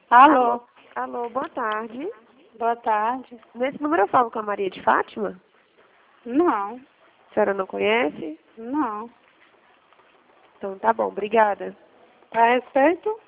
Alô? Alô, boa tarde. Boa tarde. Nesse número eu falo com a Maria de Fátima? Não, A senhora não conhece? não. Então tá bom, obrigada. A respeito?